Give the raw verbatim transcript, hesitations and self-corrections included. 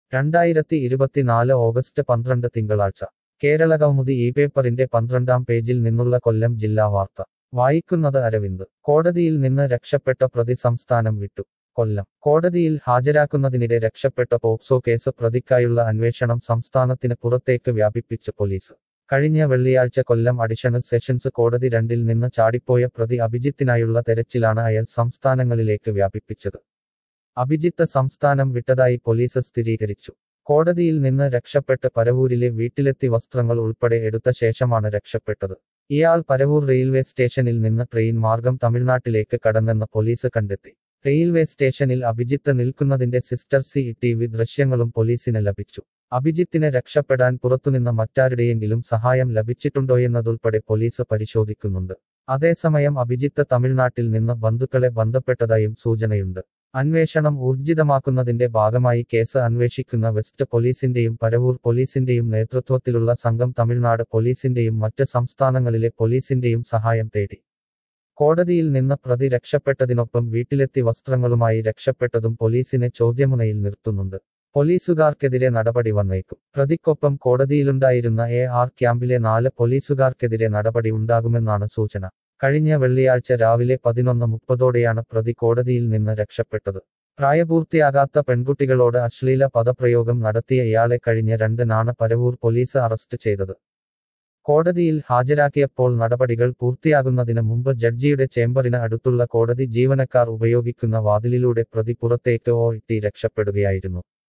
രണ്ടായിരത്തി ഇരുപത്തിനാല് ഓഗസ്റ്റ് പന്ത്രണ്ട് തിങ്കളാഴ്ച കേരളകൗമുദി ഈ പേപ്പറിന്റെ പന്ത്രണ്ടാം പേജിൽ നിന്നുള്ള കൊല്ലം ജില്ലാ വാർത്ത വായിക്കുന്നത് അരവിന്ദ് കോടതിയിൽ നിന്ന് രക്ഷപ്പെട്ട പ്രതി സംസ്ഥാനം വിട്ടു കൊല്ലം കോടതിയിൽ ഹാജരാക്കുന്നതിനിടെ രക്ഷപ്പെട്ട പോക്സോ കേസ് പ്രതിക്കായുള്ള അന്വേഷണം സംസ്ഥാനത്തിന് പുറത്തേക്ക് വ്യാപിപ്പിച്ച് പോലീസ് കഴിഞ്ഞ വെള്ളിയാഴ്ച കൊല്ലം അഡീഷണൽ സെഷൻസ് കോടതി രണ്ടിൽ നിന്ന് ചാടിപ്പോയ പ്രതി അഭിജിത്തിനായുള്ള തെരച്ചിലാണ് അയൽ സംസ്ഥാനങ്ങളിലേക്ക് വ്യാപിപ്പിച്ചത് അഭിജിത്ത് സംസ്ഥാനം വിട്ടതായി പോലീസ് സ്ഥിരീകരിച്ചു കോടതിയിൽ നിന്ന് രക്ഷപ്പെട്ട് പരവൂരിലെ വീട്ടിലെത്തി വസ്ത്രങ്ങൾ ഉൾപ്പെടെ എടുത്ത ശേഷമാണ് രക്ഷപ്പെട്ടത് ഇയാൾ പരവൂർ റെയിൽവേ സ്റ്റേഷനിൽ നിന്ന് ട്രെയിൻ മാർഗം തമിഴ്നാട്ടിലേക്ക് കടന്നെന്ന് പോലീസ് കണ്ടെത്തി റെയിൽവേ സ്റ്റേഷനിൽ അഭിജിത്ത് നിൽക്കുന്നതിന്റെ സിസ്റ്റർ സി ടി വി ദൃശ്യങ്ങളും പോലീസിന് ലഭിച്ചു അഭിജിത്തിനെ രക്ഷപ്പെടാൻ പുറത്തുനിന്ന് മറ്റാരുടെയെങ്കിലും സഹായം ലഭിച്ചിട്ടുണ്ടോയെന്നതുൾപ്പെടെ പോലീസ് പരിശോധിക്കുന്നുണ്ട് അതേസമയം അഭിജിത്ത് തമിഴ്നാട്ടിൽ നിന്ന് ബന്ധുക്കളെ ബന്ധപ്പെട്ടതായും സൂചനയുണ്ട് അന്വേഷണം ഊർജിതമാക്കുന്നതിന്റെ ഭാഗമായി കേസ് അന്വേഷിക്കുന്ന വെസ്റ്റ് പോലീസിന്റെയും പരവൂർ പോലീസിന്റെയും നേതൃത്വത്തിലുള്ള സംഘം തമിഴ്നാട് പോലീസിന്റെയും മറ്റ് സംസ്ഥാനങ്ങളിലെ പോലീസിന്റെയും സഹായം തേടി കോടതിയിൽ നിന്ന് പ്രതി രക്ഷപ്പെട്ടതിനൊപ്പം വീട്ടിലെത്തി വസ്ത്രങ്ങളുമായി രക്ഷപ്പെട്ടതും പോലീസിനെ ചോദ്യമുനയിൽ നിർത്തുന്നുണ്ട് പോലീസുകാർക്കെതിരെ നടപടി വന്നേക്കും പ്രതിക്കൊപ്പം കോടതിയിലുണ്ടായിരുന്ന എ ആർ ക്യാമ്പിലെ നാല് പോലീസുകാർക്കെതിരെ നടപടി ഉണ്ടാകുമെന്നാണ് സൂചന കഴിഞ്ഞ വെള്ളിയാഴ്ച രാവിലെ പതിനൊന്ന് മുപ്പതോടെയാണ് പ്രതി കോടതിയിൽ നിന്ന് രക്ഷപ്പെട്ടത് പ്രായപൂർത്തിയാകാത്ത പെൺകുട്ടികളോട് അശ്ലീല പദപ്രയോഗം നടത്തിയ ഇയാളെ കഴിഞ്ഞ രണ്ടിനാണ് പരവൂർ പോലീസ് അറസ്റ്റ് ചെയ്തത് കോടതിയിൽ ഹാജരാക്കിയപ്പോൾ നടപടികൾ പൂർത്തിയാകുന്നതിന് മുമ്പ് ജഡ്ജിയുടെ ചേംബറിന് അടുത്തുള്ള കോടതി ജീവനക്കാർ ഉപയോഗിക്കുന്ന വാതിലിലൂടെ പ്രതി പുറത്തേക്ക് ഓടി രക്ഷപ്പെടുകയായിരുന്നു